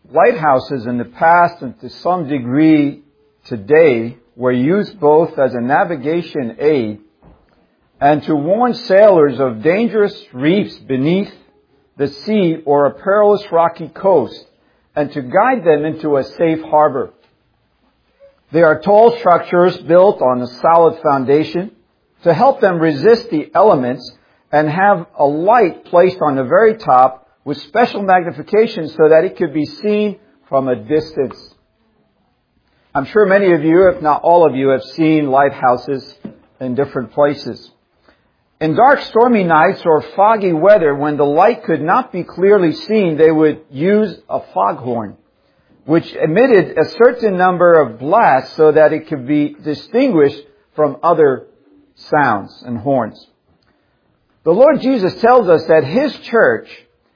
Lighthouses in the past and to some degree today were used both as a navigation aid and to warn sailors of dangerous reefs beneath the sea or a perilous rocky coast, and to guide them into a safe harbor. They are tall structures built on a solid foundation to help them resist the elements, and have a light placed on the very top with special magnification so that it could be seen from a distance. I'm sure many of you, if not all of you, have seen lighthouses in different places. In dark, stormy nights or foggy weather, when the light could not be clearly seen, they would use a foghorn, which emitted a certain number of blasts so that it could be distinguished from other sounds and horns. The Lord Jesus tells us that His church,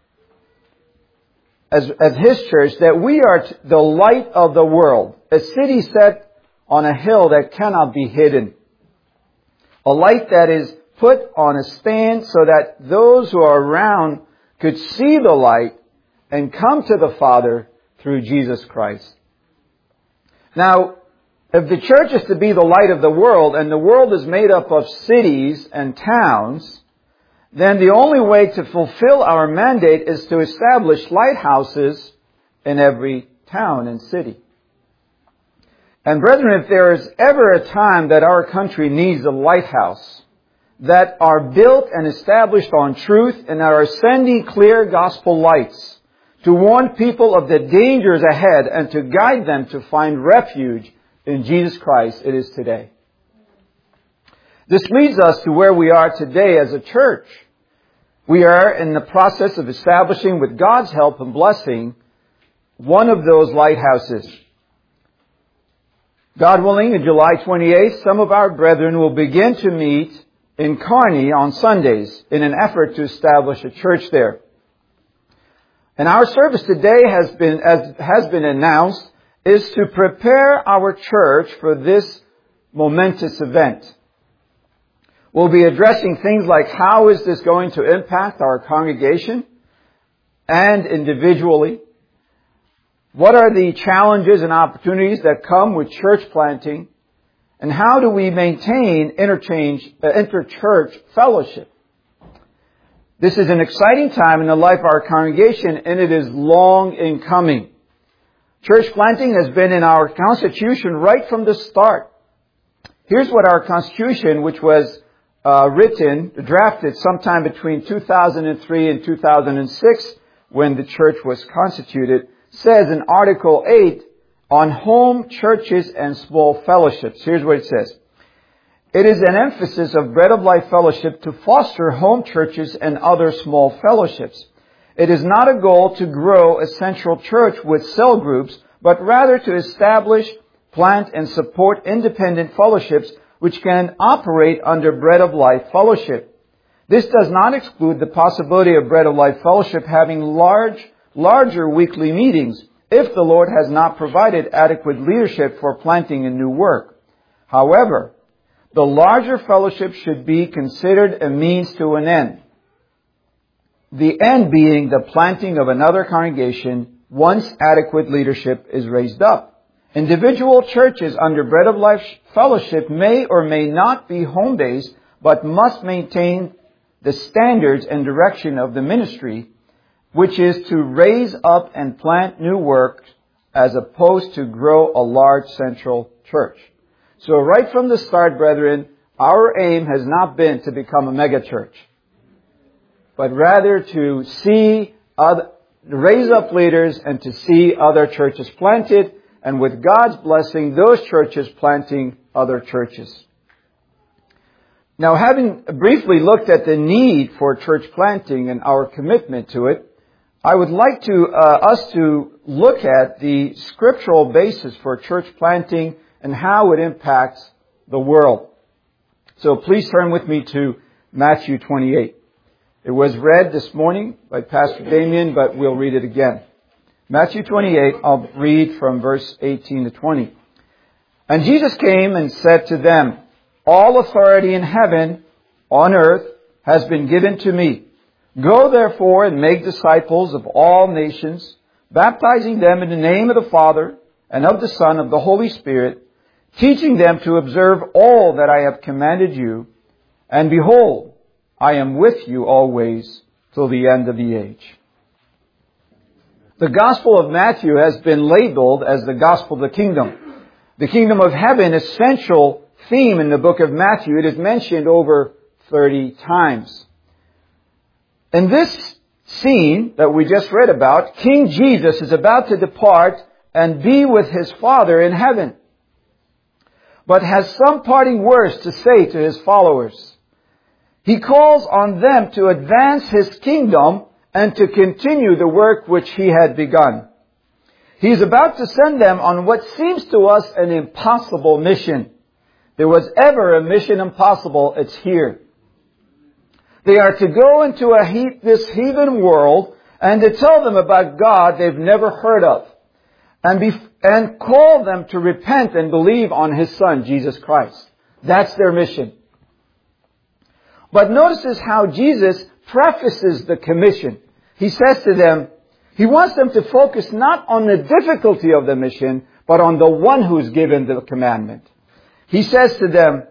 as His church, that we are the light of the world, a city set on a hill that cannot be hidden, a light that is put on a stand so that those who are around could see the light and come to the Father through Jesus Christ. Now, if the church is to be the light of the world, and the world is made up of cities and towns, then the only way to fulfill our mandate is to establish lighthouses in every town and city. And brethren, if there is ever a time that our country needs a lighthouse that are built and established on truth and are sending clear gospel lights to warn people of the dangers ahead and to guide them to find refuge in Jesus Christ, it is today. This leads us to where we are today as a church. We are in the process of establishing, with God's help and blessing, one of those lighthouses. God willing, on July 28th, some of our brethren will begin to meet in Kearney on Sundays in an effort to establish a church there. And our service today has been announced, is to prepare our church for this momentous event. We'll be addressing things like how is this going to impact our congregation and individually? What are the challenges and opportunities that come with church planting? And how do we maintain inter-church fellowship? This is an exciting time in the life of our congregation, and it is long in coming. Church planting has been in our Constitution right from the start. Here's what our Constitution, which was drafted sometime between 2003 and 2006, when the church was constituted, says in Article 8, on home churches and small fellowships. Here's what it says. It is an emphasis of Bread of Life Fellowship to foster home churches and other small fellowships. It is not a goal to grow a central church with cell groups, but rather to establish, plant, and support independent fellowships which can operate under Bread of Life Fellowship. This does not exclude the possibility of Bread of Life Fellowship having larger weekly meetings if the Lord has not provided adequate leadership for planting a new work. However, the larger fellowship should be considered a means to an end. The end being the planting of another congregation once adequate leadership is raised up. Individual churches under Bread of Life Fellowship may or may not be home-based, but must maintain the standards and direction of the ministry, which is to raise up and plant new work as opposed to grow a large central church. So right from the start, brethren, our aim has not been to become a mega church, but rather to raise up leaders and to see other churches planted, and with God's blessing, those churches planting other churches. Now, having briefly looked at the need for church planting and our commitment to it, I would like us to look at the scriptural basis for church planting and how it impacts the world. So please turn with me to Matthew 28. It was read this morning by Pastor Damien, but we'll read it again. Matthew 28, I'll read from verse 18 to 20. And Jesus came and said to them, all authority in heaven, on earth, has been given to me. Go therefore and make disciples of all nations, baptizing them in the name of the Father and of the Son and of the Holy Spirit, teaching them to observe all that I have commanded you. And behold, I am with you always till the end of the age. The Gospel of Matthew has been labeled as the Gospel of the Kingdom. The Kingdom of Heaven is central theme in the book of Matthew. It is mentioned over 30 times. In this scene that we just read about, King Jesus is about to depart and be with His Father in heaven, but has some parting words to say to His followers. He calls on them to advance His kingdom and to continue the work which He had begun. He is about to send them on what seems to us an impossible mission. There was ever a mission impossible, it's here. They are to go into this heathen world and to tell them about God they've never heard of, and call them to repent and believe on His Son, Jesus Christ. That's their mission. But notice how Jesus prefaces the commission. He says to them, He wants them to focus not on the difficulty of the mission, but on the one who's given the commandment. He says to them,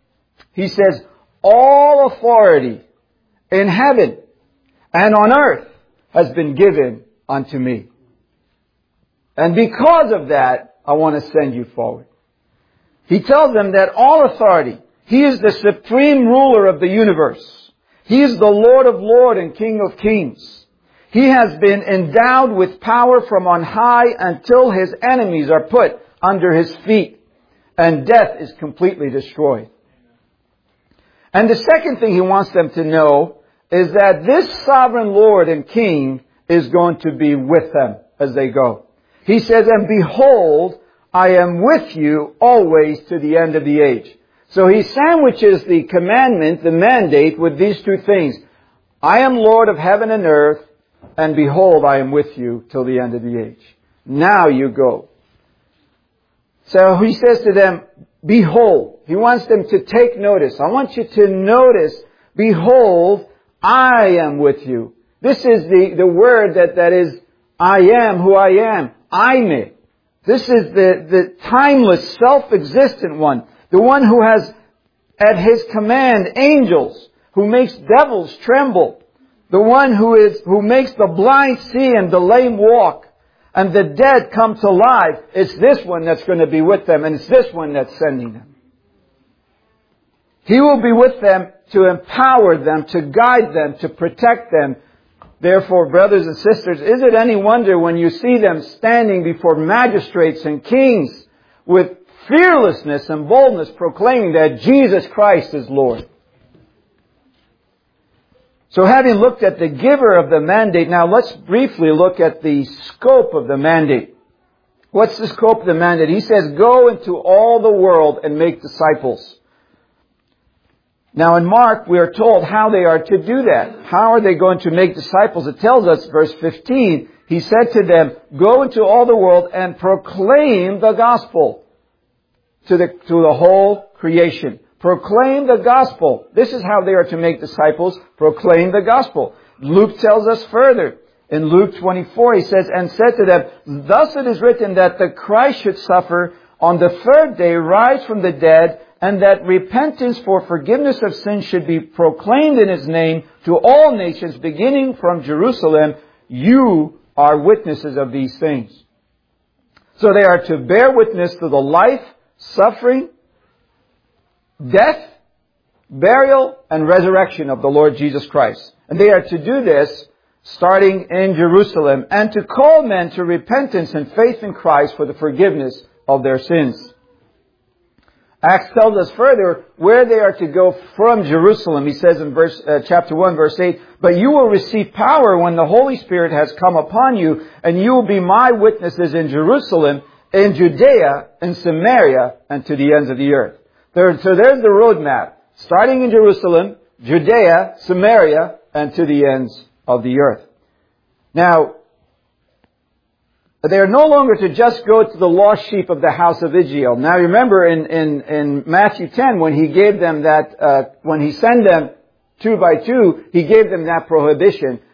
all authority in heaven and on earth has been given unto me. And because of that, I want to send you forward. He tells them that all authority, He is the supreme ruler of the universe. He is the Lord of lords and King of kings. He has been endowed with power from on high until His enemies are put under His feet and death is completely destroyed. And the second thing He wants them to know is that this sovereign Lord and King is going to be with them as they go. He says, and behold, I am with you always to the end of the age. So He sandwiches the commandment, the mandate, with these two things. I am Lord of heaven and earth, and behold, I am with you till the end of the age. Now you go. So He says to them, behold. He wants them to take notice. I want you to notice, behold, I am with you. This is the word that is, I am who I am. Aime. This is the timeless, self-existent one. The one who has at His command angels, who makes devils tremble. The one who makes the blind see and the lame walk, and the dead come to life. It's this one that's going to be with them, and it's this one that's sending them. He will be with them to empower them, to guide them, to protect them. Therefore, brothers and sisters, is it any wonder when you see them standing before magistrates and kings with fearlessness and boldness proclaiming that Jesus Christ is Lord? So having looked at the giver of the mandate, now let's briefly look at the scope of the mandate. What's the scope of the mandate? He says, go into all the world and make disciples. Now in Mark, we are told how they are to do that. How are they going to make disciples? It tells us, verse 15, He said to them, go into all the world and proclaim the gospel to the whole creation. Proclaim the gospel. This is how they are to make disciples. Proclaim the gospel. Luke tells us further. In Luke 24, he says, and said to them, thus it is written that the Christ should suffer, on the third day rise from the dead, and that repentance for forgiveness of sins should be proclaimed in His name to all nations, beginning from Jerusalem. You are witnesses of these things. So they are to bear witness to the life, suffering, death, burial, and resurrection of the Lord Jesus Christ. And they are to do this starting in Jerusalem, and to call men to repentance and faith in Christ for the forgiveness of their sins. Acts tells us further where they are to go from Jerusalem. He says in chapter 1, verse 8, but you will receive power when the Holy Spirit has come upon you, and you will be my witnesses in Jerusalem, in Judea, in Samaria, and to the ends of the earth. So there's the roadmap. Starting in Jerusalem, Judea, Samaria, and to the ends of the earth. Now, they are no longer to just go to the lost sheep of the house of Israel. Now remember in Matthew 10, when He gave them that, when He sent them 2 by 2, He gave them that prohibition.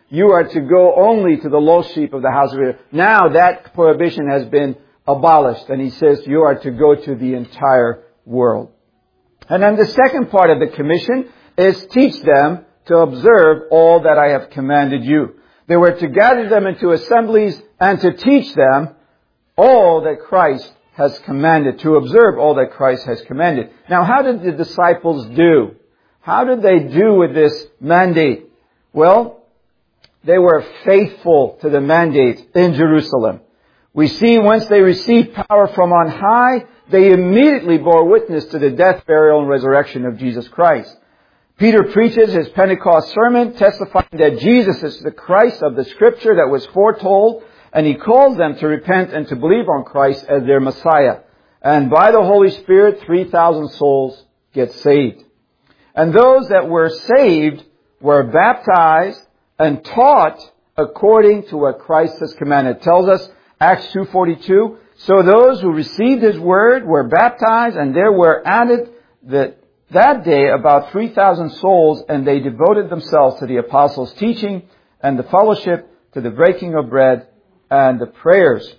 you are to go only to the lost sheep of the house of Israel. Now that prohibition has been abolished, and he says you are to go to the entire world. And then the second part of the commission is teach them to observe all that I have commanded you. They were to gather them into assemblies and to teach them all that Christ has commanded, to observe all that Christ has commanded. Now, how did the disciples do? How did they do with this mandate? Well, they were faithful to the mandate in Jerusalem. We see once they received power from on high, they immediately bore witness to the death, burial, and resurrection of Jesus Christ. Peter preaches his Pentecost sermon, testifying that Jesus is the Christ of the Scripture that was foretold, and he calls them to repent and to believe on Christ as their Messiah. And by the Holy Spirit, 3,000 souls get saved. And those that were saved were baptized and taught according to what Christ has commanded. It tells us, Acts 2:42, so those who received his word were baptized, and there were added that day about 3,000 souls, and they devoted themselves to the apostles' teaching and the fellowship, to the breaking of bread and the prayers.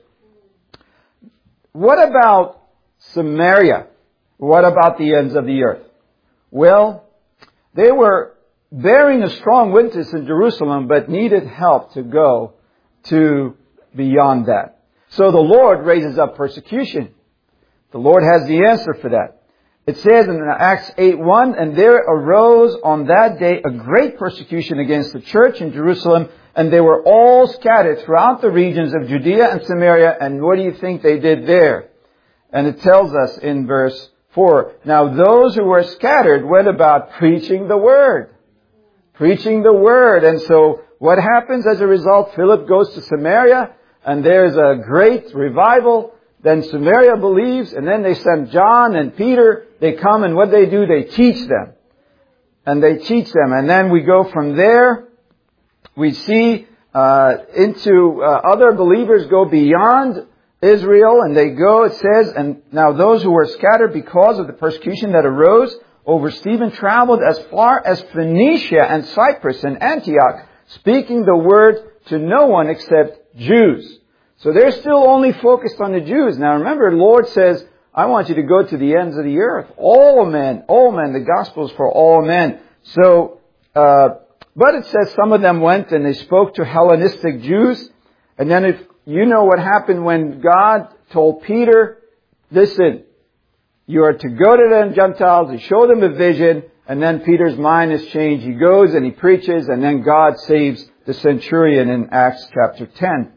What about Samaria? What about the ends of the earth? Well, they were bearing a strong witness in Jerusalem, but needed help to go to beyond that. So the Lord raises up persecution. The Lord has the answer for that. It says in Acts 8:1, and there arose on that day a great persecution against the church in Jerusalem, and they were all scattered throughout the regions of Judea and Samaria. And what do you think they did there? And it tells us in verse 4, now those who were scattered went about preaching the word. Preaching the word. And so what happens as a result? Philip goes to Samaria, and there's a great revival. Then Samaria believes, and then they send John and Peter. They come, and what they do, they teach them. And they teach them. And then we go from there. We see into other believers go beyond Israel, and they go, it says, and now those who were scattered because of the persecution that arose over Stephen traveled as far as Phoenicia and Cyprus and Antioch, speaking the word to no one except Jews. So they're still only focused on the Jews. Now remember, the Lord says, I want you to go to the ends of the earth. All men, the gospel is for all men. So, but it says some of them went and they spoke to Hellenistic Jews. And then if you know what happened when God told Peter, listen, you are to go to the Gentiles, to show them a vision, and then Peter's mind is changed. He goes and he preaches, and then God saves the centurion in Acts chapter 10.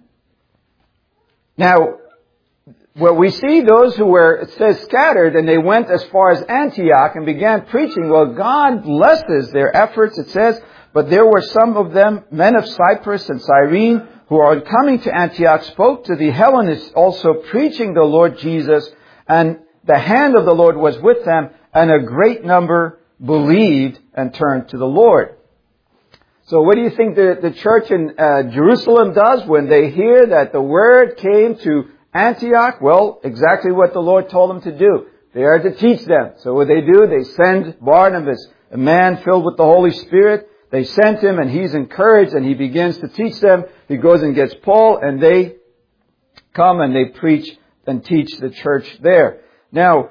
Now, well, we see those who were, it says, scattered, and they went as far as Antioch and began preaching. Well, God blesses their efforts, it says, but there were some of them, men of Cyprus and Cyrene, who on coming to Antioch spoke to the Hellenists also, preaching the Lord Jesus, and the hand of the Lord was with them, and a great number believed and turned to the Lord. So what do you think the church in Jerusalem does when they hear that the word came to Antioch? Well, exactly what the Lord told them to do. They are to teach them. So what they do, they send Barnabas, a man filled with the Holy Spirit. They sent him, and he's encouraged, and he begins to teach them. He goes and gets Paul, and they come and they preach and teach the church there. Now,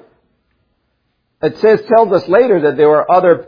it tells us later that there were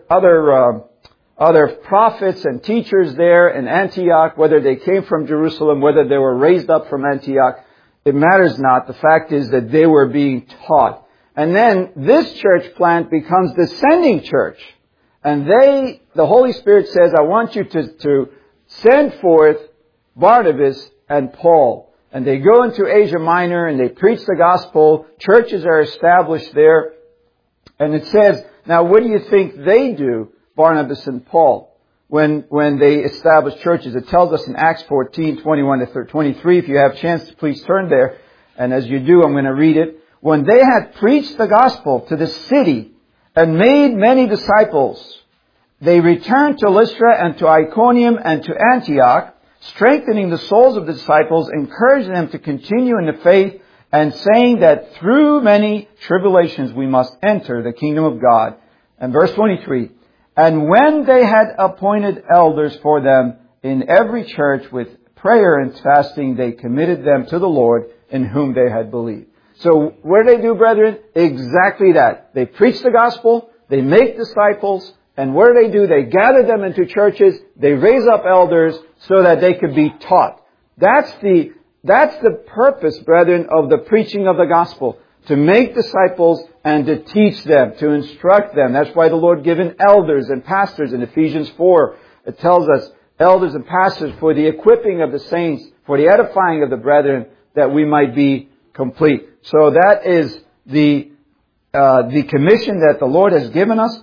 other prophets and teachers there in Antioch, whether they came from Jerusalem, whether they were raised up from Antioch. It matters not. The fact is that they were being taught. And then this church plant becomes the sending church. And the Holy Spirit says, I want you to send forth Barnabas and Paul. And they go into Asia Minor and they preach the gospel. Churches are established there. And it says, now what do you think they do, Barnabas and Paul, when they establish churches? It tells us in Acts 14:21-23. If you have a chance, please turn there. And as you do, I'm going to read it. When they had preached the gospel to the city and made many disciples, they returned to Lystra and to Iconium and to Antioch, strengthening the souls of the disciples, encouraging them to continue in the faith, and saying that through many tribulations we must enter the kingdom of God. And verse 23, and when they had appointed elders for them in every church with prayer and fasting, they committed them to the Lord in whom they had believed. So what do they do, brethren? Exactly that. They preach the gospel, they make disciples, and what do? They gather them into churches, they raise up elders so that they could be taught. That's the purpose, brethren, of the preaching of the gospel. To make disciples and to teach them, to instruct them. That's why the Lord given elders and pastors in Ephesians 4. It tells us elders and pastors for the equipping of the saints, for the edifying of the brethren, that we might be complete. So that is the commission that the Lord has given us.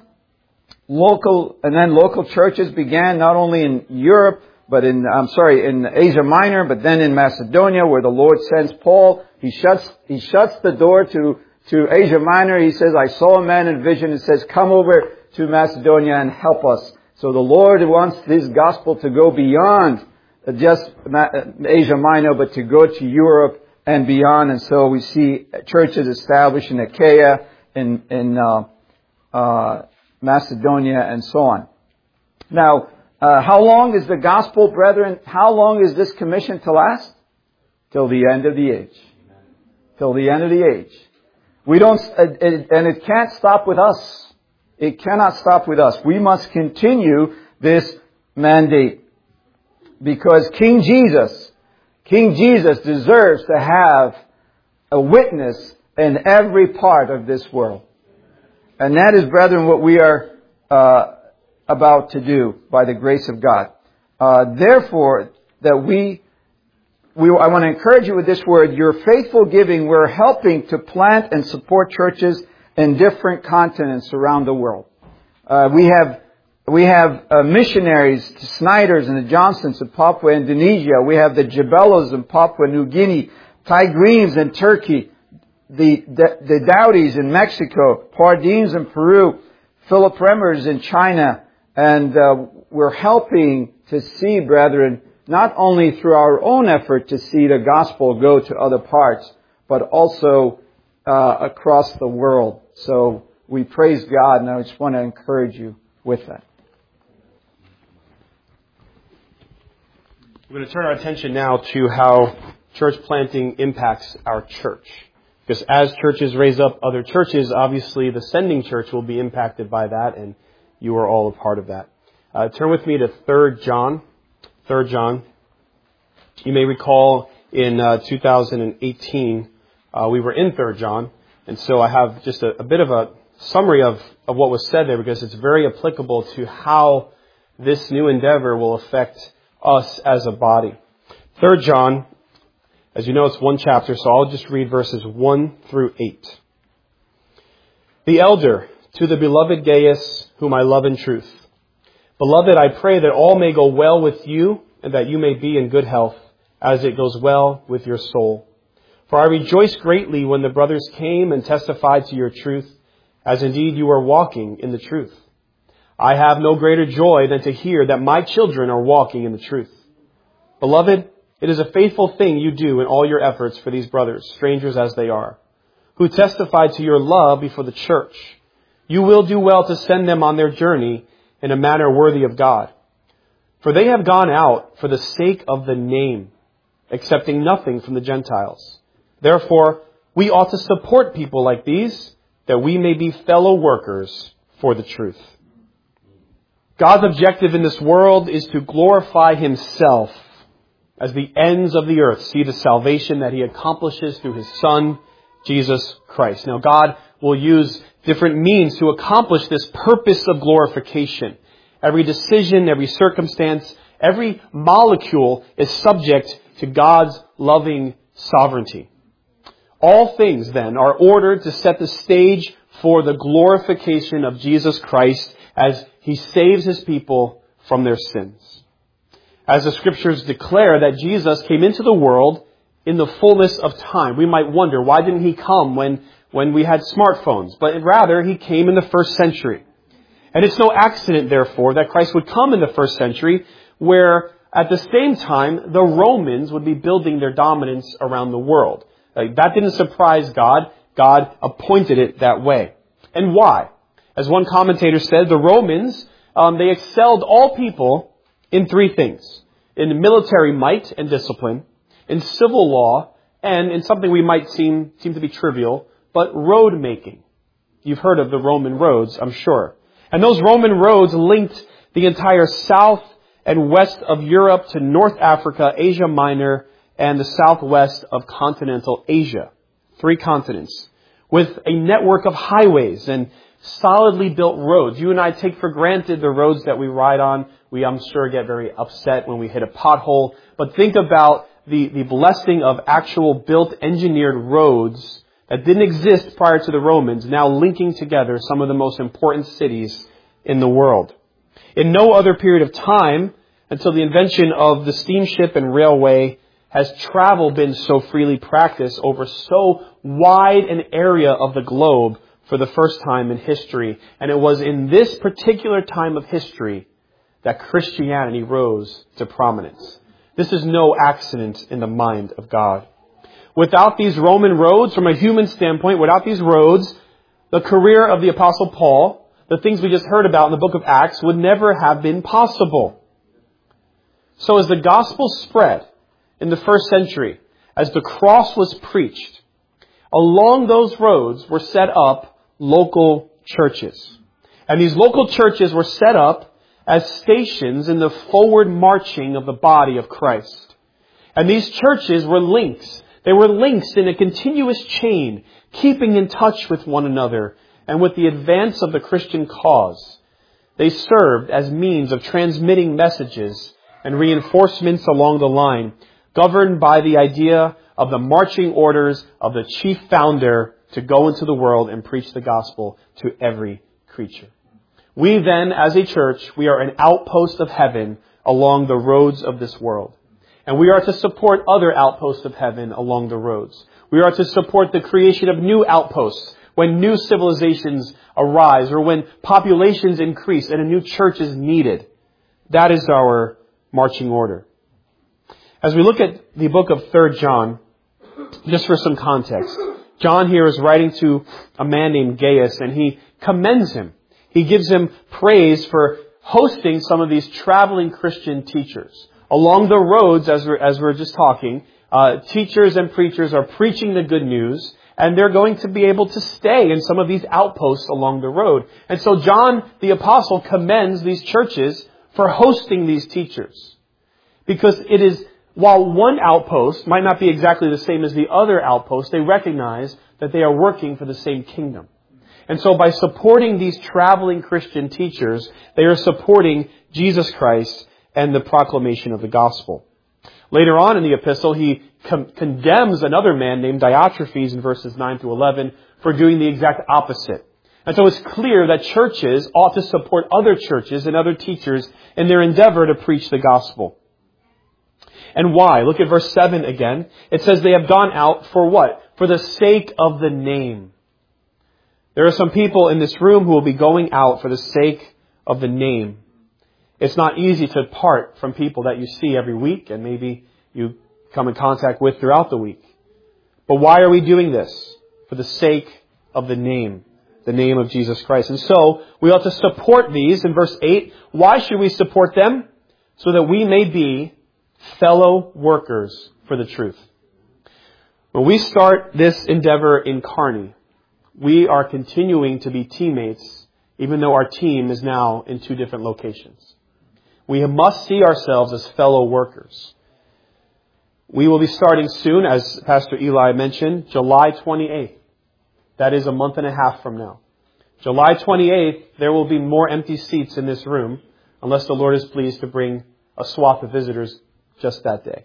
Local churches began not only in Europe, but in Asia Minor, but then in Macedonia, where the Lord sends Paul. He shuts the door to Asia Minor. He says, I saw a man in vision. It says, come over to Macedonia and help us. So the Lord wants His gospel to go beyond just Asia Minor, but to go to Europe and beyond. And so we see churches established in Achaia, in Macedonia, and so on. Now, how long is the gospel, brethren? How long is this commission to last? Till the end of the age. Till the end of the age. We don't, and it can't stop with us. It cannot stop with us. We must continue this mandate. Because King Jesus deserves to have a witness in every part of this world. And that is, brethren, what we are about to do by the grace of God. Therefore, that I want to encourage you with this word, your faithful giving, we're helping to plant and support churches in different continents around the world. We have missionaries, the Snyders and the Johnsons in Papua, Indonesia. We have the Jabellos in Papua New Guinea, Tigreens in Turkey, the Dowdies in Mexico, Pardines in Peru, Philip Remers in China, and we're helping to see, brethren, not only through our own effort to see the gospel go to other parts, but also across the world. So we praise God, and I just want to encourage you with that. We're going to turn our attention now to how church planting impacts our church. Because as churches raise up other churches, obviously the sending church will be impacted by that, and you are all a part of that. Turn with me to 3 John. 3 John. You may recall in 2018, we were in 3 John, and so I have just a bit of a summary of what was said there, because it's very applicable to how this new endeavor will affect us as a body. 3 John, as you know, it's one chapter, so I'll just read verses 1 through 8. The elder, to the beloved Gaius, whom I love in truth. Beloved, I pray that all may go well with you, and that you may be in good health, as it goes well with your soul. For I rejoiced greatly when the brothers came and testified to your truth, as indeed you are walking in the truth. I have no greater joy than to hear that my children are walking in the truth. Beloved, it is a faithful thing you do in all your efforts for these brothers, strangers as they are, who testified to your love before the church. You will do well to send them on their journey in a manner worthy of God. For they have gone out for the sake of the name, accepting nothing from the Gentiles. Therefore, we ought to support people like these, that we may be fellow workers for the truth. God's objective in this world is to glorify Himself as the ends of the earth see the salvation that He accomplishes through His Son, Jesus Christ. Now, God will use different means to accomplish this purpose of glorification. Every decision, every circumstance, every molecule is subject to God's loving sovereignty. All things, then, are ordered to set the stage for the glorification of Jesus Christ as He saves His people from their sins. As the Scriptures declare that Jesus came into the world in the fullness of time. We might wonder, why didn't He come when we had smartphones? But rather, He came in the first century. And it's no accident, therefore, that Christ would come in the first century, where at the same time, the Romans would be building their dominance around the world. That didn't surprise God. God appointed it that way. And why? As one commentator said, the Romans, they excelled all people in 3 things. in military might and discipline, in civil law, and in something we might seem to be trivial, but road making. You've heard of the Roman roads, I'm sure. And those Roman roads linked the entire south and west of Europe to North Africa, Asia Minor, and the southwest of continental Asia. 3 continents. With a network of highways and solidly built roads. You and I take for granted the roads that we ride on. We, I'm sure, get very upset when we hit a pothole. But think about the blessing of actual built, engineered roads that didn't exist prior to the Romans, now linking together some of the most important cities in the world. In no other period of time, until the invention of the steamship and railway, has travel been so freely practiced over so wide an area of the globe for the first time in history. And it was in this particular time of history that Christianity rose to prominence. This is no accident in the mind of God. Without these Roman roads, from a human standpoint, without these roads, the career of the Apostle Paul, the things we just heard about in the book of Acts, would never have been possible. So as the gospel spread in the first century, as the cross was preached, along those roads were set up local churches. And these local churches were set up as stations in the forward marching of the body of Christ. And these churches were links. They were links in a continuous chain, keeping in touch with one another and with the advance of the Christian cause. They served as means of transmitting messages and reinforcements along the line, governed by the idea of the marching orders of the chief founder to go into the world and preach the gospel to every creature. We then, as a church, we are an outpost of heaven along the roads of this world. And we are to support other outposts of heaven along the roads. We are to support the creation of new outposts when new civilizations arise or when populations increase and a new church is needed. That is our marching order. As we look at the book of 3 John, just for some context, John here is writing to a man named Gaius, and he commends him. He gives him praise for hosting some of these traveling Christian teachers. Along the roads, as we're just talking, teachers and preachers are preaching the good news, and they're going to be able to stay in some of these outposts along the road. And so John the Apostle commends these churches for hosting these teachers. Because it is, while one outpost might not be exactly the same as the other outpost, they recognize that they are working for the same kingdom. And so by supporting these traveling Christian teachers, they are supporting Jesus Christ and the proclamation of the gospel. Later on in the epistle, he condemns another man named Diotrephes in verses 9 through 11 for doing the exact opposite. And so it's clear that churches ought to support other churches and other teachers in their endeavor to preach the gospel. And why? Look at verse 7 again. It says they have gone out for what? For the sake of the name. There are some people in this room who will be going out for the sake of the name. It's not easy to part from people that you see every week and maybe you come in contact with throughout the week. But why are we doing this? For the sake of the name of Jesus Christ. And so we ought to support these in verse 8. Why should we support them? So that we may be fellow workers for the truth. When we start this endeavor in Kearney, we are continuing to be teammates, even though our team is now in 2 different locations. We must see ourselves as fellow workers. We will be starting soon, as Pastor Eli mentioned, July 28th. That is a month and a half from now. July 28th, there will be more empty seats in this room, unless the Lord is pleased to bring a swath of visitors just that day.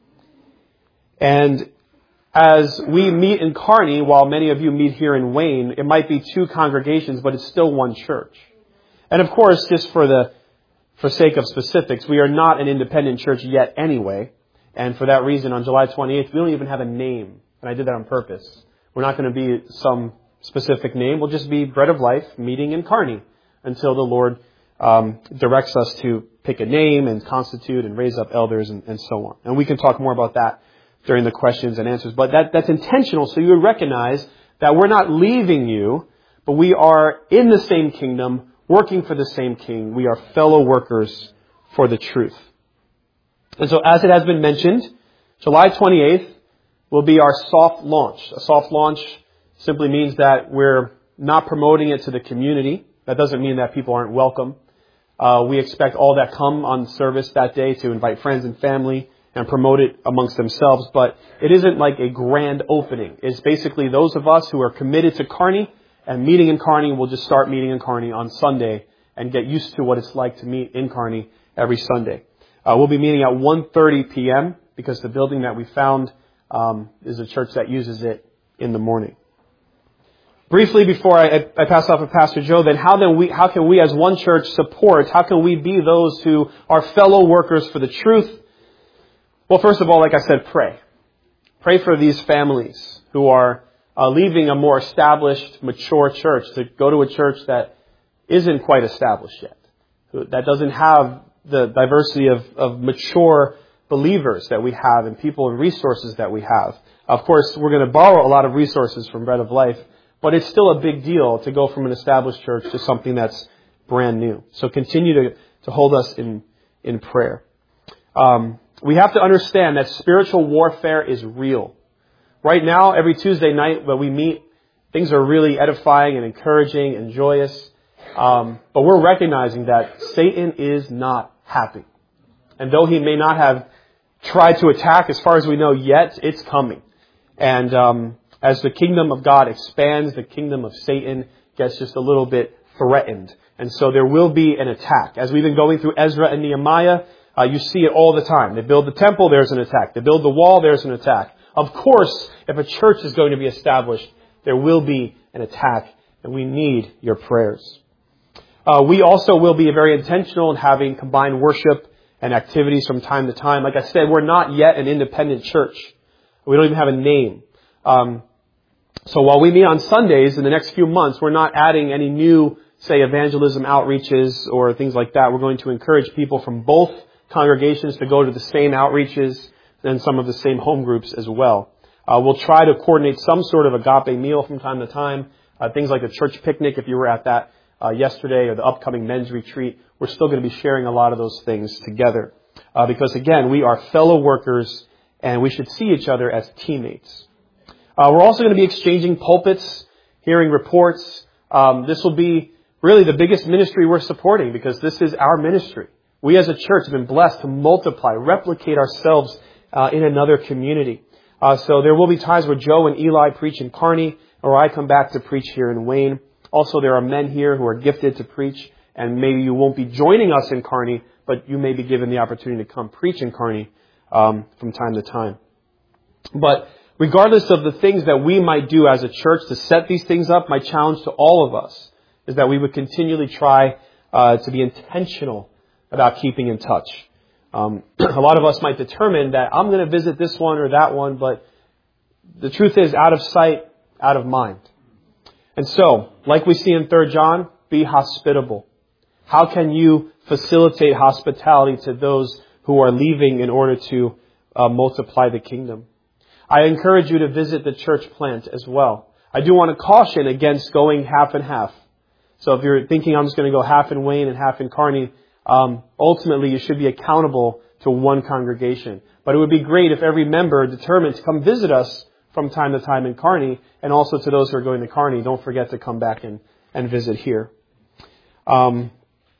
And as we meet in Kearney, while many of you meet here in Wayne, it might be 2 congregations, but it's still one church. And of course, just for sake of specifics, we are not an independent church yet anyway. And for that reason, on July 28th, we don't even have a name. And I did that on purpose. We're not going to be some specific name. We'll just be Bread of Life meeting in Kearney until the Lord directs us to pick a name and constitute and raise up elders and so on. And we can talk more about that during the questions and answers. But that's intentional, so you would recognize that we're not leaving you, but we are in the same kingdom, working for the same king. We are fellow workers for the truth. And so as it has been mentioned, July 28th will be our soft launch. A soft launch simply means that we're not promoting it to the community. That doesn't mean that people aren't welcome. We expect all that come on service that day to invite friends and family and promote it amongst themselves. But it isn't like a grand opening. It's basically those of us who are committed to Kearney and meeting in Kearney will just start meeting in Kearney on Sunday and get used to what it's like to meet in Kearney every Sunday. We'll be meeting at 1:30 p.m. because the building that we found is a church that uses it in the morning. Briefly, before I pass off to Pastor Joe, then how can we as one church support? How can we be those who are fellow workers for the truth? Well, first of all, like I said, pray. Pray for these families who are leaving a more established, mature church to go to a church that isn't quite established yet, that doesn't have the diversity of mature believers that we have and people and resources that we have. Of course, we're going to borrow a lot of resources from Bread of Life, but it's still a big deal to go from an established church to something that's brand new. So continue to hold us in prayer. We have to understand that spiritual warfare is real. Right now, every Tuesday night when we meet, things are really edifying and encouraging and joyous. But we're recognizing that Satan is not happy. And though he may not have tried to attack, as far as we know yet, it's coming. And as the kingdom of God expands, the kingdom of Satan gets just a little bit threatened. And so there will be an attack. As we've been going through Ezra and Nehemiah, you see it all the time. They build the temple, there's an attack. They build the wall, there's an attack. Of course, if a church is going to be established, there will be an attack, and we need your prayers. We also will be very intentional in having combined worship and activities from time to time. Like I said, we're not yet an independent church. We don't even have a name. So while we meet on Sundays in the next few months, we're not adding any new, say, evangelism outreaches or things like that. We're going to encourage people from both congregations to go to the same outreaches and some of the same home groups as well. We'll try to coordinate some sort of agape meal from time to time. Things like the church picnic, if you were at that yesterday, or the upcoming men's retreat. We're still going to be sharing a lot of those things together. Because again, we are fellow workers and we should see each other as teammates. We're also going to be exchanging pulpits, hearing reports. This will be really the biggest ministry we're supporting because this is our ministry. We as a church have been blessed to multiply, replicate ourselves in another community. So there will be times where Joe and Eli preach in Kearney, or I come back to preach here in Wayne. Also, there are men here who are gifted to preach, and maybe you won't be joining us in Kearney, but you may be given the opportunity to come preach in Kearney from time to time. But regardless of the things that we might do as a church to set these things up, my challenge to all of us is that we would continually try to be intentional about keeping in touch. A lot of us might determine that I'm going to visit this one or that one, but the truth is, out of sight, out of mind. And so, like we see in 3 John, be hospitable. How can you facilitate hospitality to those who are leaving in order to multiply the kingdom? I encourage you to visit the church plant as well. I do want to caution against going half and half. So if you're thinking I'm just going to go half in Wayne and half in Kearney, ultimately you should be accountable to one congregation. But it would be great if every member determined to come visit us from time to time in Kearney, and also to those who are going to Kearney, don't forget to come back and visit here. I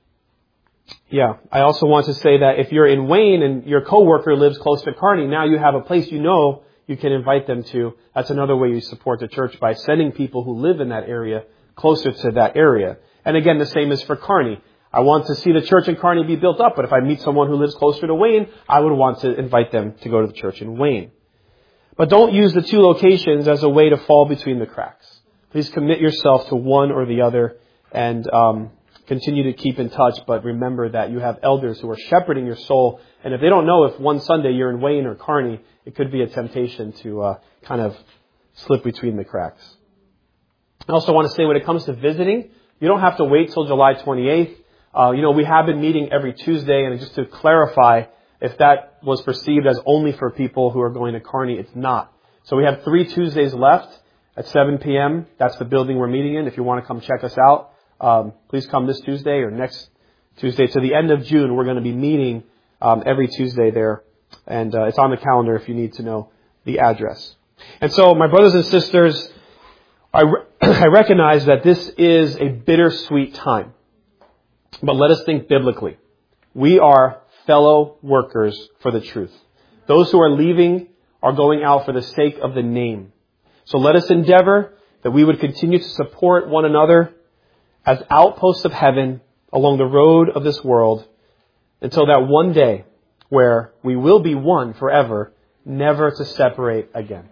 also want to say that if you're in Wayne and your coworker lives close to Kearney, now you have a place you can invite them to. That's another way you support the church, by sending people who live in that area closer to that area. And again, the same is for Kearney. I want to see the church in Kearney be built up, but if I meet someone who lives closer to Wayne, I would want to invite them to go to the church in Wayne. But don't use the two locations as a way to fall between the cracks. Please commit yourself to one or the other and continue to keep in touch. But remember that you have elders who are shepherding your soul. And if they don't know if one Sunday you're in Wayne or Kearney, it could be a temptation to kind of slip between the cracks. I also want to say, when it comes to visiting, you don't have to wait till July 28th. We have been meeting every Tuesday, and just to clarify, if that was perceived as only for people who are going to Kearney, it's not. So we have 3 Tuesdays left at 7 p.m. That's the building we're meeting in. If you want to come check us out, please come this Tuesday or next Tuesday. To the end of June, we're going to be meeting every Tuesday there And it's on the calendar if you need to know the address. And so, my brothers and sisters, I recognize that this is a bittersweet time. But let us think biblically. We are fellow workers for the truth. Those who are leaving are going out for the sake of the name. So let us endeavor that we would continue to support one another as outposts of heaven along the road of this world until that one day where we will be one forever, never to separate again.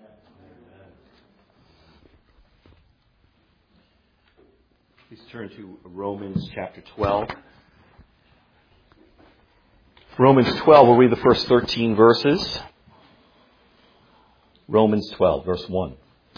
Please turn to Romans chapter 12. Romans 12, we'll read the first 13 verses. Romans 12, verse 1.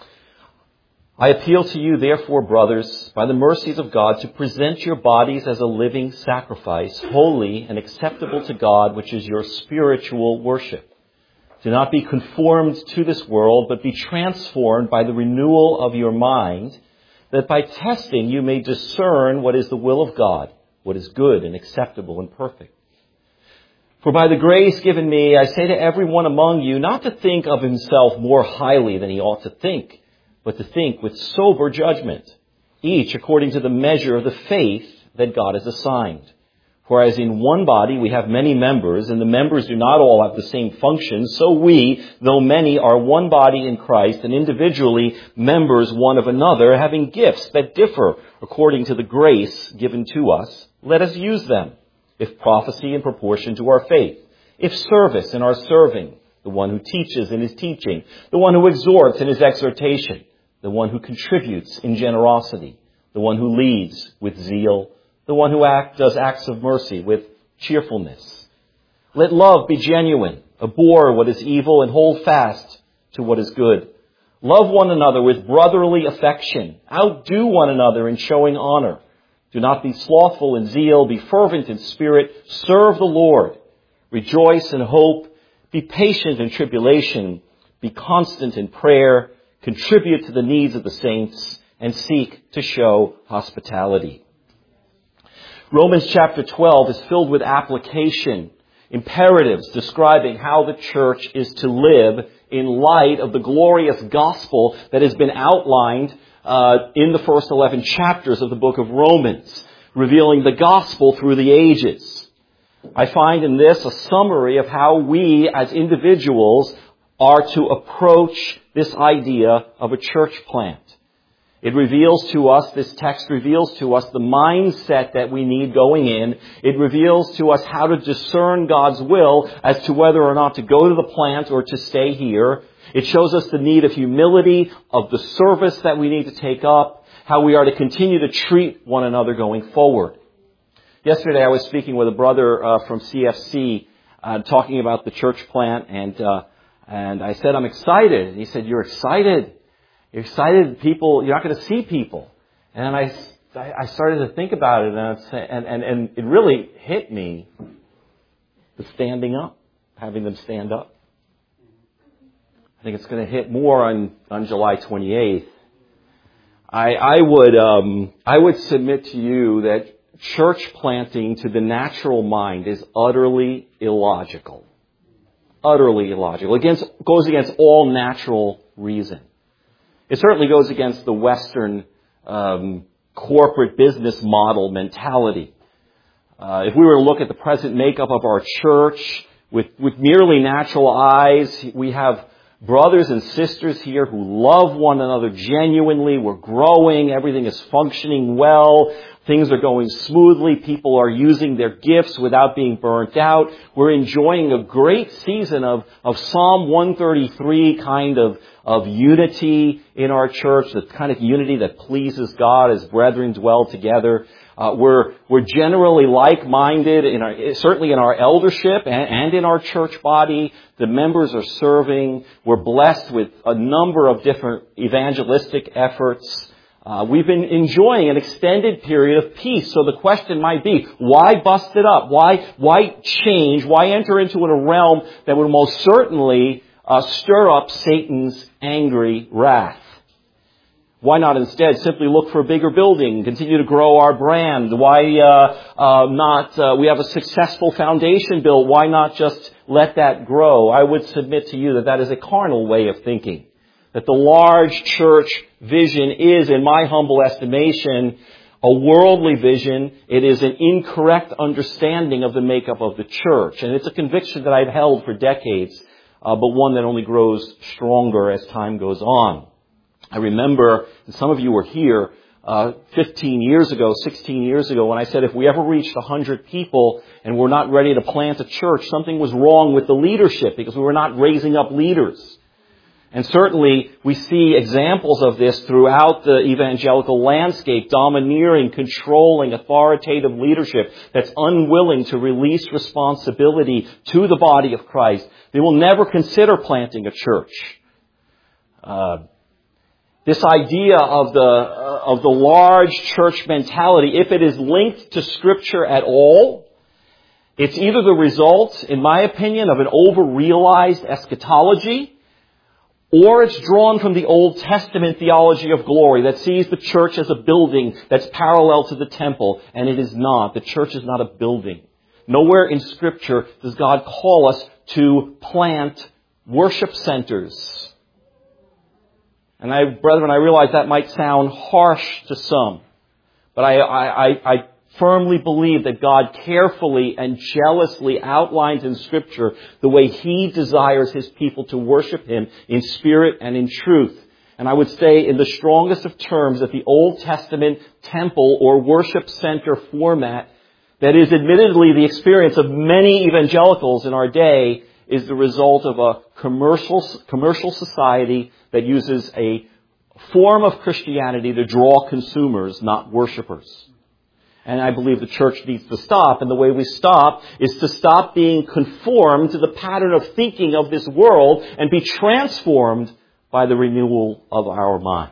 I appeal to you, therefore, brothers, by the mercies of God, to present your bodies as a living sacrifice, holy and acceptable to God, which is your spiritual worship. Do not be conformed to this world, but be transformed by the renewal of your mind, that by testing you may discern what is the will of God, what is good and acceptable and perfect. For by the grace given me, I say to everyone among you, not to think of himself more highly than he ought to think, but to think with sober judgment, each according to the measure of the faith that God has assigned. For as in one body we have many members, and the members do not all have the same function, so we, though many, are one body in Christ, and individually members one of another, having gifts that differ according to the grace given to us. Let us use them. If prophecy in proportion to our faith, if service in our serving, the one who teaches in his teaching, the one who exhorts in his exhortation, the one who contributes in generosity, the one who leads with zeal, the one who does acts of mercy with cheerfulness. Let love be genuine, abhor what is evil, and hold fast to what is good. Love one another with brotherly affection. Outdo one another in showing honor. Do not be slothful in zeal. Be fervent in spirit. Serve the Lord. Rejoice in hope. Be patient in tribulation. Be constant in prayer. Contribute to the needs of the saints. And seek to show hospitality. Romans chapter 12 is filled with application, imperatives describing how the church is to live in light of the glorious gospel that has been outlined in the first 11 chapters of the book of Romans, revealing the gospel through the ages. I find in this a summary of how we as individuals are to approach this idea of a church plant. It reveals to us, this text reveals to us the mindset that we need going in. It reveals to us how to discern God's will as to whether or not to go to the plant or to stay here. It shows us the need of humility, of the service that we need to take up, how we are to continue to treat one another going forward. Yesterday I was speaking with a brother from CFC, talking about the church plant, and I said, I'm excited. And he said, you're excited? You're excited people, you're not going to see people. And I started to think about it, and it really hit me, the standing up, having them stand up. I think it's going to hit more on July 28th. I would submit to you that church planting to the natural mind is utterly illogical. Utterly illogical. Goes against all natural reason. It certainly goes against the Western corporate business model mentality. If we were to look at the present makeup of our church with merely natural eyes, we have brothers and sisters here who love one another genuinely. We're growing. Everything is functioning well. Things are going smoothly. People are using their gifts without being burnt out. We're enjoying a great season of Psalm 133 kind of unity in our church, the kind of unity that pleases God as brethren dwell together. We're generally like-minded, certainly in our eldership and in our church body. The members are serving. We're blessed with a number of different evangelistic efforts. We've been enjoying an extended period of peace. So the question might be, why bust it up? Why change? Why enter into a realm that would most certainly stir up Satan's angry wrath? Why not instead simply look for a bigger building, continue to grow our brand? Why we have a successful foundation built. Why not just let that grow? I would submit to you that that is a carnal way of thinking. That the large church vision is, in my humble estimation, a worldly vision. It is an incorrect understanding of the makeup of the church. And it's a conviction that I've held for decades, but one that only grows stronger as time goes on. I remember, and some of you were here, 15 years ago, 16 years ago, when I said if we ever reached 100 people and we're not ready to plant a church, something was wrong with the leadership because we were not raising up leaders. And certainly we see examples of this throughout the evangelical landscape, domineering, controlling, authoritative leadership that's unwilling to release responsibility to the body of Christ. They will never consider planting a church. This idea of the large church mentality, if it is linked to Scripture at all, it's either the result, in my opinion, of an over-realized eschatology, or it's drawn from the Old Testament theology of glory that sees the church as a building that's parallel to the temple, and it is not. The church is not a building. Nowhere in Scripture does God call us to plant worship centers. And brethren, I realize that might sound harsh to some, but I firmly believe that God carefully and jealously outlines in Scripture the way He desires His people to worship Him in spirit and in truth. And I would say in the strongest of terms that the Old Testament temple or worship center format that is admittedly the experience of many evangelicals in our day is the result of a commercial society that uses a form of Christianity to draw consumers, not worshipers. And I believe the church needs to stop. And the way we stop is to stop being conformed to the pattern of thinking of this world and be transformed by the renewal of our mind.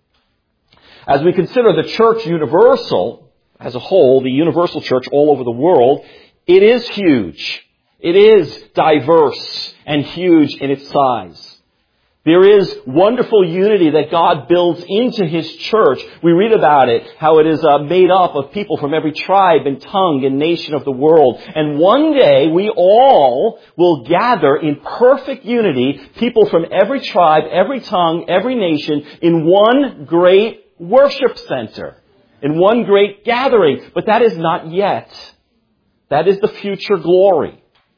As we consider the church universal as a whole, the universal church all over the world, it is huge. It is diverse and huge in its size. There is wonderful unity that God builds into His church. We read about it, how it is made up of people from every tribe and tongue and nation of the world. And one day we all will gather in perfect unity, people from every tribe, every tongue, every nation, in one great worship center, in one great gathering. But that is not yet. That is the future glory.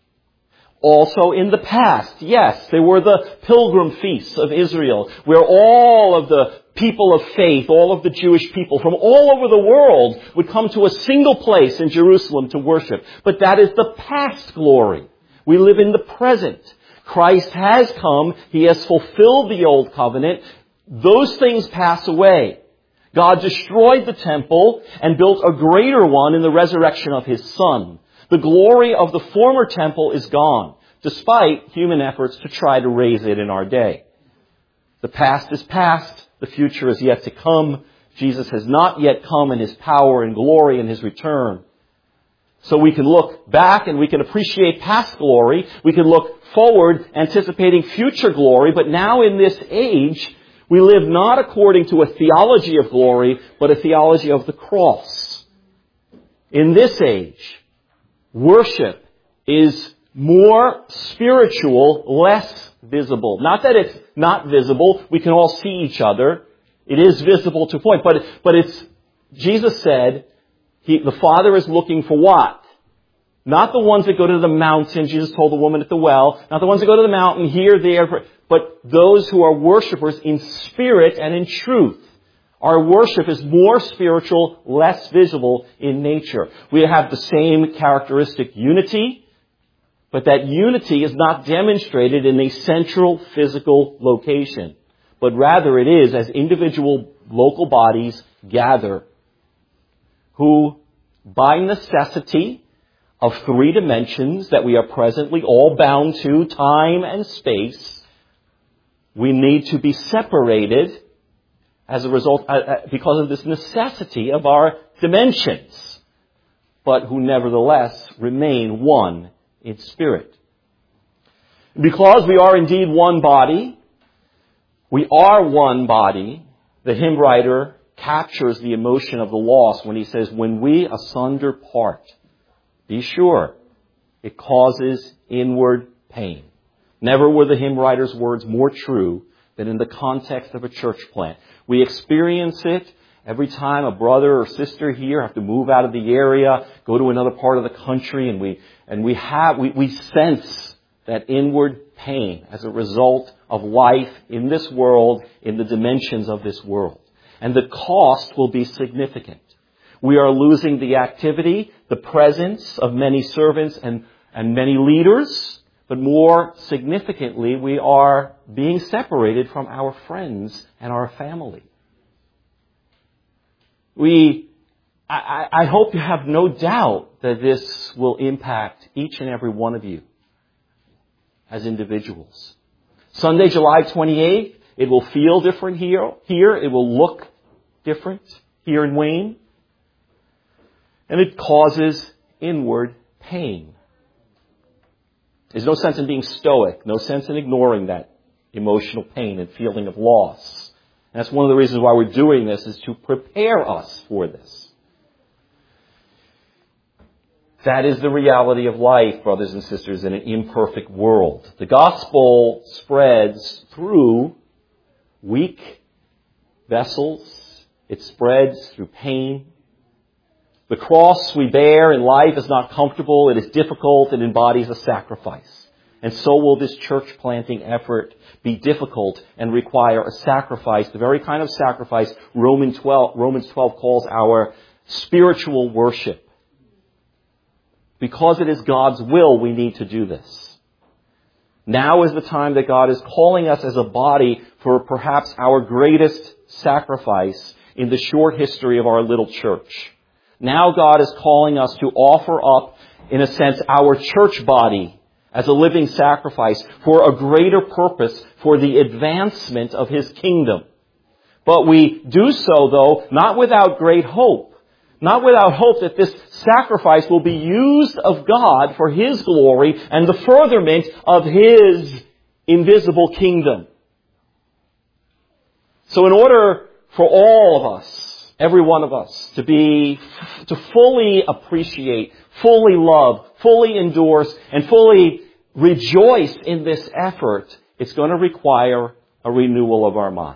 Also in the past, yes, there were the pilgrim feasts of Israel, where all of the people of faith, all of the Jewish people from all over the world would come to a single place in Jerusalem to worship. But that is the past glory. We live in the present. Christ has come. He has fulfilled the old covenant. Those things pass away. God destroyed the temple and built a greater one in the resurrection of His Son. The glory of the former temple is gone, despite human efforts to try to raise it in our day. The past is past. The future is yet to come. Jesus has not yet come in His power and glory in His return. So we can look back and we can appreciate past glory. We can look forward anticipating future glory. But now in this age, we live not according to a theology of glory, but a theology of the cross. In this age, worship is more spiritual, less visible. Not that it's not visible. We can all see each other. It is visible to a point. But it's, Jesus said, the Father is looking for what? Not the ones that go to the mountain, Jesus told the woman at the well. Not the ones that go to the mountain, here, there, but those who are worshipers in spirit and in truth. Our worship is more spiritual, less visible in nature. We have the same characteristic unity, but that unity is not demonstrated in a central physical location, but rather it is as individual local bodies gather who, by necessity of three dimensions that we are presently all bound to, time and space, we need to be separated as a result, because of this necessity of our dimensions, but who nevertheless remain one in spirit. Because we are indeed one body, we are one body, The hymn writer captures the emotion of the loss when he says, when we asunder part, be sure it causes inward pain. Never were the hymn writer's words more true than in the context of a church plant. We experience it every time a brother or sister here have to move out of the area, go to another part of the country, and we sense that inward pain as a result of life in this world, in the dimensions of this world. And the cost will be significant. We are losing the activity, the presence of many servants and many leaders, but more significantly, we are being separated from our friends and our family. I hope you have no doubt that this will impact each and every one of you as individuals. Sunday, July 28th, it will feel different here. It will look different here in Wayne. And it causes inward pain. There's no sense in being stoic, no sense in ignoring that emotional pain and feeling of loss. And that's one of the reasons why we're doing this, is to prepare us for this. That is the reality of life, brothers and sisters, in an imperfect world. The gospel spreads through weak vessels. It spreads through pain. The cross we bear in life is not comfortable. It is difficult. It embodies a sacrifice. And so will this church planting effort be difficult and require a sacrifice, the very kind of sacrifice Romans 12 calls our spiritual worship. Because it is God's will, we need to do this. Now is the time that God is calling us as a body for perhaps our greatest sacrifice in the short history of our little church. Now God is calling us to offer up, in a sense, our church body as a living sacrifice for a greater purpose, for the advancement of His kingdom. But we do so, though, not without great hope. Not without hope that this sacrifice will be used of God for His glory and the furtherment of His invisible kingdom. So in order for all of us, every one of us, to fully appreciate, fully love, fully endorse, and fully rejoice in this effort, it's going to require a renewal of our minds.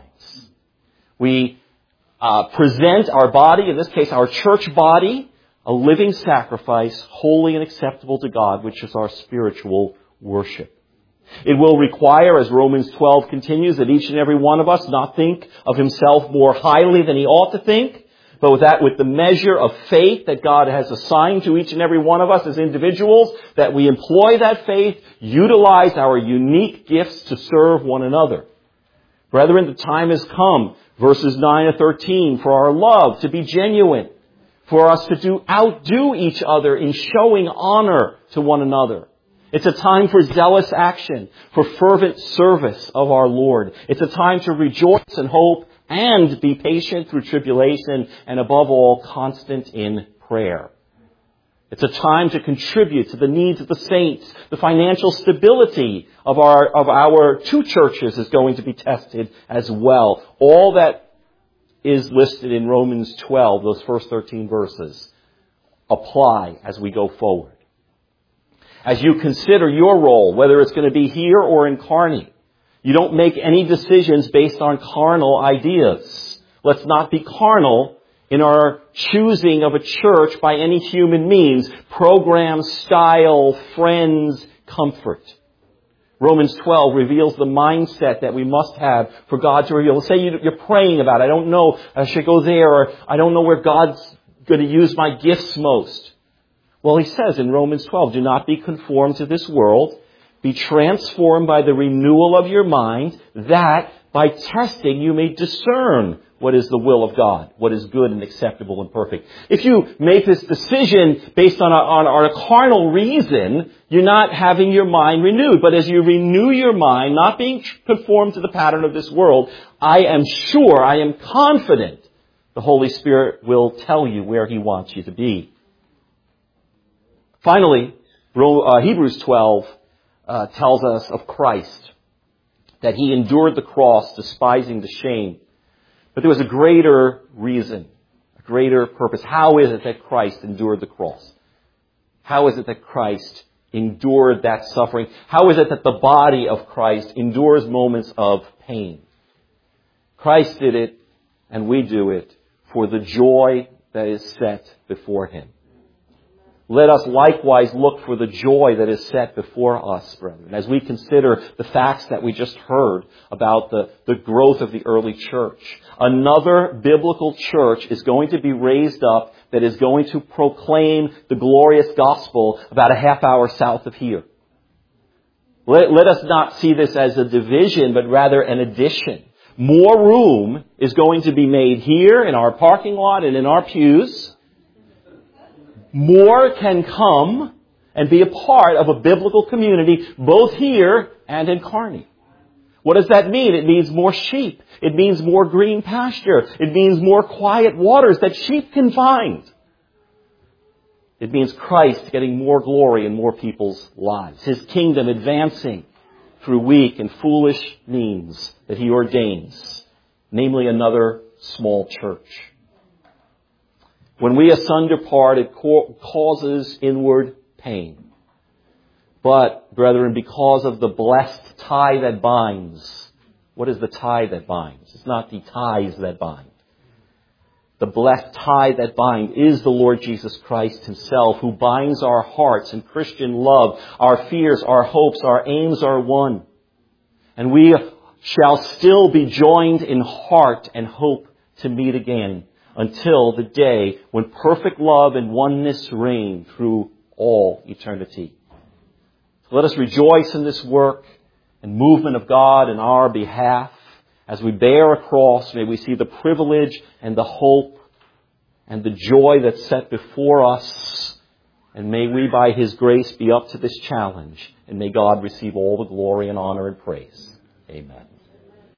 We present our body, in this case our church body, a living sacrifice, holy and acceptable to God, which is our spiritual worship. It will require, as Romans 12 continues, that each and every one of us not think of himself more highly than he ought to think, but with the measure of faith that God has assigned to each and every one of us as individuals, that we employ that faith, utilize our unique gifts to serve one another. Brethren, the time has come, verses 9 to 13, for our love to be genuine, for us to outdo each other in showing honor to one another. It's a time for zealous action, for fervent service of our Lord. It's a time to rejoice and hope and be patient through tribulation, and above all, constant in prayer. It's a time to contribute to the needs of the saints. The financial stability of our two churches is going to be tested as well. All that is listed in Romans 12, those first 13 verses, apply as we go forward. As you consider your role, whether it's going to be here or in Kearney, you don't make any decisions based on carnal ideas. Let's not be carnal in our choosing of a church by any human means. Program, style, friends, comfort. Romans 12 reveals the mindset that we must have for God to reveal. Say you're praying about it. I don't know, I should go there, or I don't know where God's going to use my gifts most. Well, he says in Romans 12, do not be conformed to this world. Be transformed by the renewal of your mind, that by testing you may discern what is the will of God, what is good and acceptable and perfect. If you make this decision based on a carnal reason, you're not having your mind renewed. But as you renew your mind, not being conformed to the pattern of this world, I am confident the Holy Spirit will tell you where He wants you to be. Finally, Hebrews 12 tells us of Christ, that He endured the cross, despising the shame. But there was a greater reason, a greater purpose. How is it that Christ endured the cross? How is it that Christ endured that suffering? How is it that the body of Christ endures moments of pain? Christ did it, and we do it, for the joy that is set before Him. Let us likewise look for the joy that is set before us, brethren, as we consider the facts that we just heard about the growth of the early church. Another biblical church is going to be raised up that is going to proclaim the glorious gospel about a half hour south of here. Let us not see this as a division, but rather an addition. More room is going to be made here in our parking lot and in our pews. More can come and be a part of a biblical community, both here and in Kearney. What does that mean? It means more sheep. It means more green pasture. It means more quiet waters that sheep can find. It means Christ getting more glory in more people's lives. His kingdom advancing through weak and foolish means that He ordains, namely another small church. When we asunder part, it causes inward pain. But, brethren, because of the blessed tie that binds, what is the tie that binds? It's not the ties that bind. The blessed tie that binds is the Lord Jesus Christ Himself, who binds our hearts in Christian love. Our fears, our hopes, our aims are one. And we shall still be joined in heart and hope to meet again, until the day when perfect love and oneness reign through all eternity. So let us rejoice in this work and movement of God in our behalf. As we bear a cross, may we see the privilege and the hope and the joy that's set before us. And may we, by His grace, be up to this challenge. And may God receive all the glory and honor and praise. Amen.